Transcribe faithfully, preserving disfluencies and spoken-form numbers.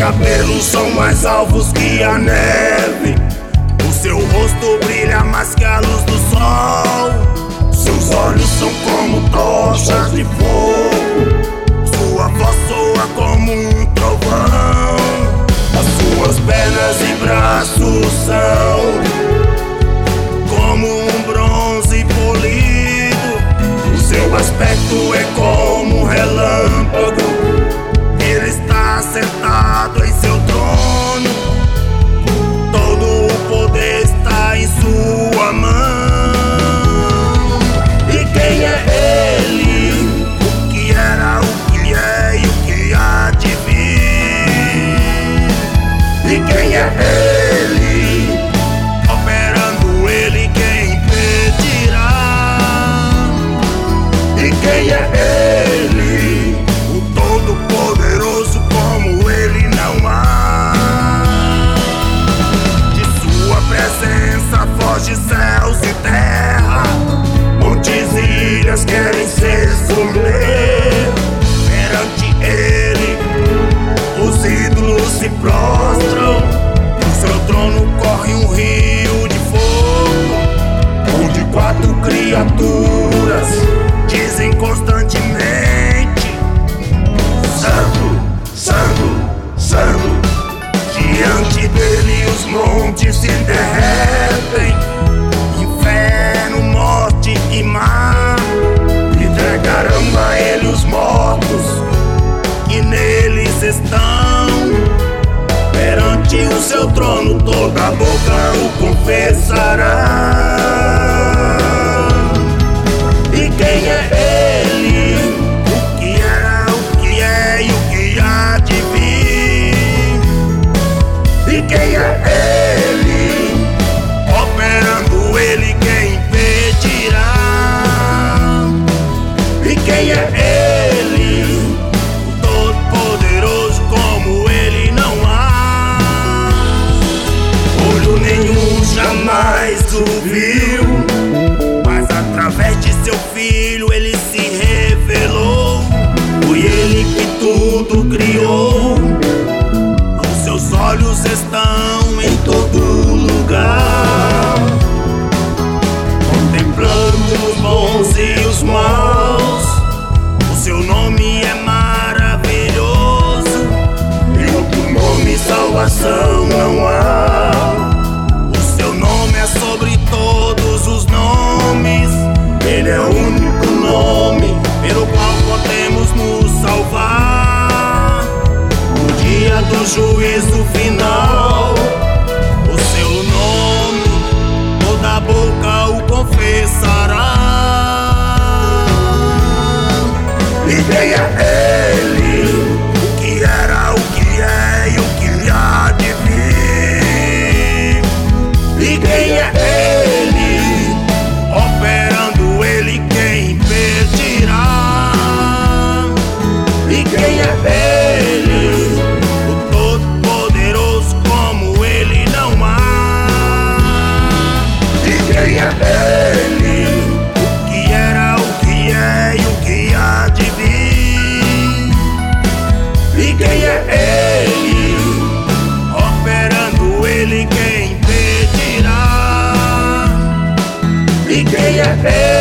cabelos são mais alvos que a neve. O seu rosto brilha mais que a luz do sol. Seus olhos são como tochas de fogo. Sua voz soa como um trovão. As suas pernas e braços são como um bronze polido. O seu aspecto é como um relâmpago. Ele está sentado em seu trono. Todo o poder está em sua mão. E quem é ele? O que era, o que é e o que há de vir. E quem é ele? Operando ele, quem impedirá? E quem é ele? O Todo-Poderoso, como ele não há. De sua presença foge céus e terra. Montes e ilhas querem se submeter perante ele. Os ídolos se prostram. Do seu trono corre um rio de fogo, onde quatro criaturas dizem constantemente: Santo, Santo, Santo. Diante dele os montes se derretem. Inferno, morte e mar entregarão a ele os mortos que neles estão. Perante o seu trono toda boca o confessará. E quem é ele? O que era, o que é e o que há de vir. E quem é ele? Operando ele, quem impedirá? E quem é ele? O Todo-Poderoso, como ele não há. Olho nenhum jamais o viu, mas através de seu filho ele se revelou. Foi ele que tudo criou. Os seus olhos estão em todo lugar, contemplando os bons e os maus. O seu nome é maravilhoso, em outro nome salvação não há. O seu nome é sobre todos os nomes. Ele é o único nome pelo qual podemos nos salvar no dia do juízo final. O seu nome toda boca o confessará. E quem é ele? O que era, o que é e o que há de vir. E quem é ele? Operando ele, quem impedirá? E quem é ele? O Todo-Poderoso, como ele não há. E quem é ele? O que era, o que é e o que há de vir. E quem é ele? Operando ele, quem impedirá? E quem é ele?